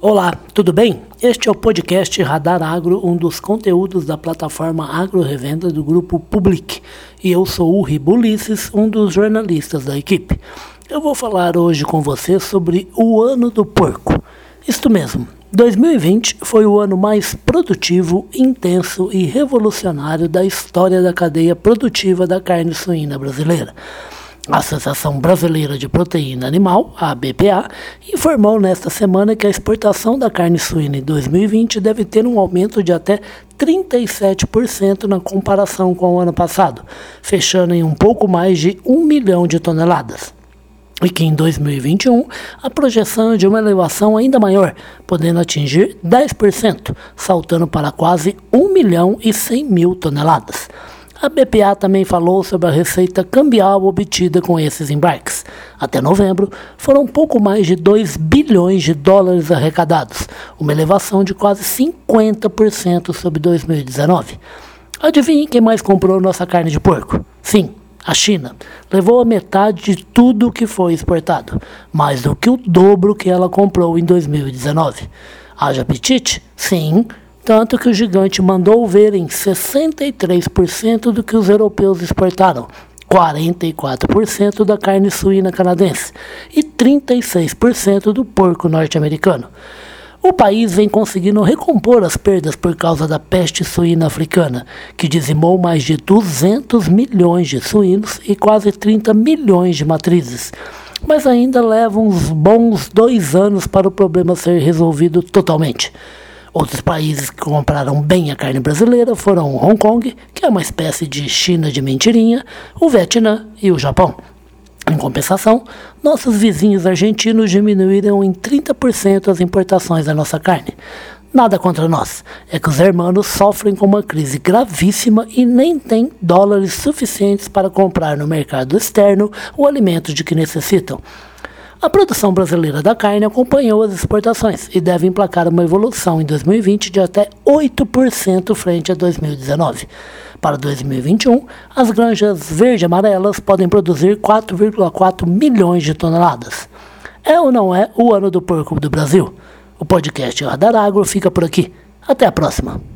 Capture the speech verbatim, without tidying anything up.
Olá, tudo bem? Este é o podcast Radar Agro, um dos conteúdos da plataforma Agro Revenda do grupo Public. E eu sou o Ribo Ulisses, um dos jornalistas da equipe. Eu vou falar hoje com você sobre o ano do porco. Isto mesmo, dois mil e vinte foi o ano mais produtivo, intenso e revolucionário da história da cadeia produtiva da carne suína brasileira. A Associação Brasileira de Proteína Animal, a B P A, informou nesta semana que a exportação da carne suína em dois mil e vinte deve ter um aumento de até trinta e sete por cento na comparação com o ano passado, fechando em um pouco mais de um milhão de toneladas. E que em dois mil e vinte e um a projeção é de uma elevação ainda maior, podendo atingir dez por cento, saltando para quase um milhão e cem mil toneladas. A B P A também falou sobre a receita cambial obtida com esses embarques. Até novembro, foram pouco mais de dois bilhões de dólares arrecadados, uma elevação de quase cinquenta por cento sobre dois mil e dezenove. Adivinhe quem mais comprou nossa carne de porco? Sim, a China. Levou a metade de tudo que foi exportado, mais do que o dobro que ela comprou em dois mil e dezenove. Haja apetite? Sim. Tanto que o gigante mandou ver em sessenta e três por cento do que os europeus exportaram, quarenta e quatro por cento da carne suína canadense e trinta e seis por cento do porco norte-americano. O país vem conseguindo recompor as perdas por causa da peste suína africana, que dizimou mais de duzentos milhões de suínos e quase trinta milhões de matrizes. Mas ainda leva uns bons dois anos para o problema ser resolvido totalmente. Outros países que compraram bem a carne brasileira foram Hong Kong, que é uma espécie de China de mentirinha, o Vietnã e o Japão. Em compensação, nossos vizinhos argentinos diminuíram em trinta por cento as importações da nossa carne. Nada contra nós, é que os hermanos sofrem com uma crise gravíssima e nem têm dólares suficientes para comprar no mercado externo o alimento de que necessitam. A produção brasileira da carne acompanhou as exportações e deve emplacar uma evolução em dois mil e vinte de até oito por cento frente a dois mil e dezenove. Para dois mil e vinte e um, as granjas verde-amarelas podem produzir quatro vírgula quatro milhões de toneladas. É ou não é o ano do porco do Brasil? O podcast Radar Agro fica por aqui. Até a próxima!